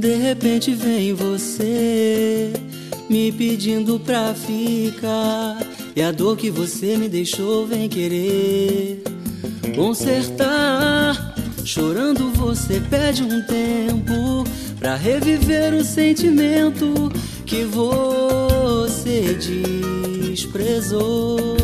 De repente vem você me pedindo pra ficar, e a dor que você me deixou vem querer consertar. Chorando você pede um tempo pra reviver o sentimento que você desprezou.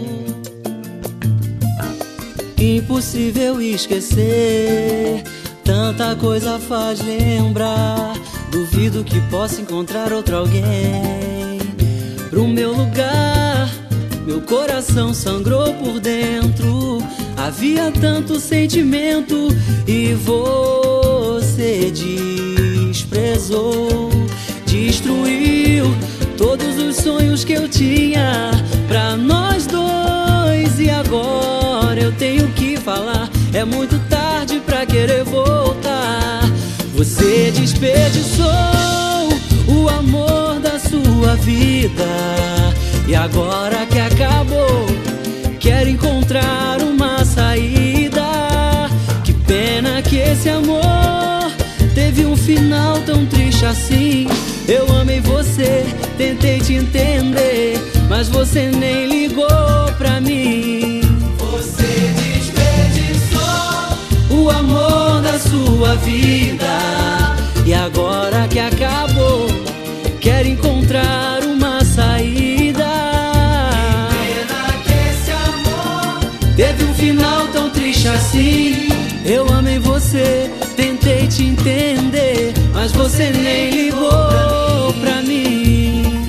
Impossível esquecer, tanta coisa faz lembrar. Duvido que possa encontrar outro alguém pro meu lugar. Meu coração sangrou por dentro, havia tanto sentimento e você desprezou. Destruiu todos os sonhos que eu tinha pra nós dois, e agora eu tenho que falar. É muito tarde pra querer voltar. Você desperdiçou o amor da sua vida, e agora que acabou, quer encontrar uma saída. Que pena que esse amor teve um final tão triste assim. Eu amei você, tentei te entender, mas você nem ligou pra mim. Você desperdiçou o amor da sua vida, e agora que acabou, quer encontrar uma saída. Que pena que esse amor teve um final tão triste assim. Eu amei você, tentei te entender, mas você nem ligou pra mim.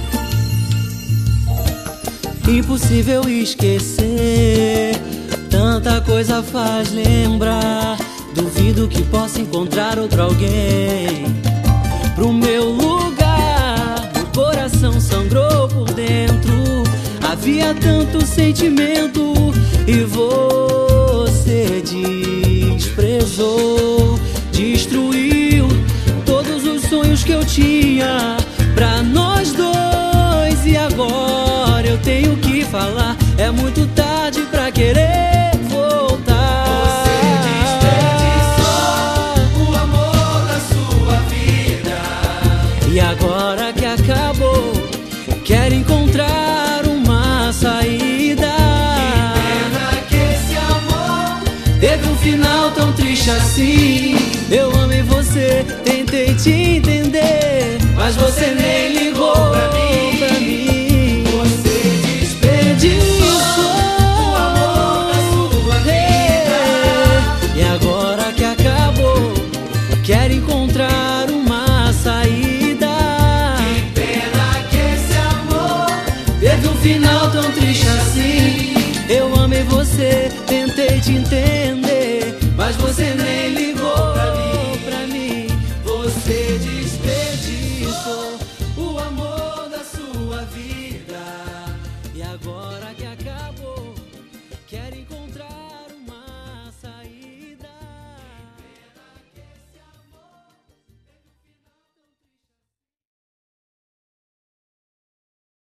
Impossível esquecer, tanta coisa faz lembrar. Duvido que possa encontrar outro alguém pro meu lugar. Meu coração sangrou por dentro, havia tanto sentimento e você desprezou. Destruiu todos os sonhos que eu tinha pra nós dois, e agora eu tenho que falar. É muito tarde pra querer voltar. E agora que acabou, quer encontrar uma saída. Que pena que esse amor teve um final tão triste assim. Eu amei você, tentei te entender, mas você nem ligou pra mim. Você desperdiçou o amor da sua vida, e agora que acabou, quer encontrar uma saída. Final tão triste assim. Eu amei você, tentei te entender,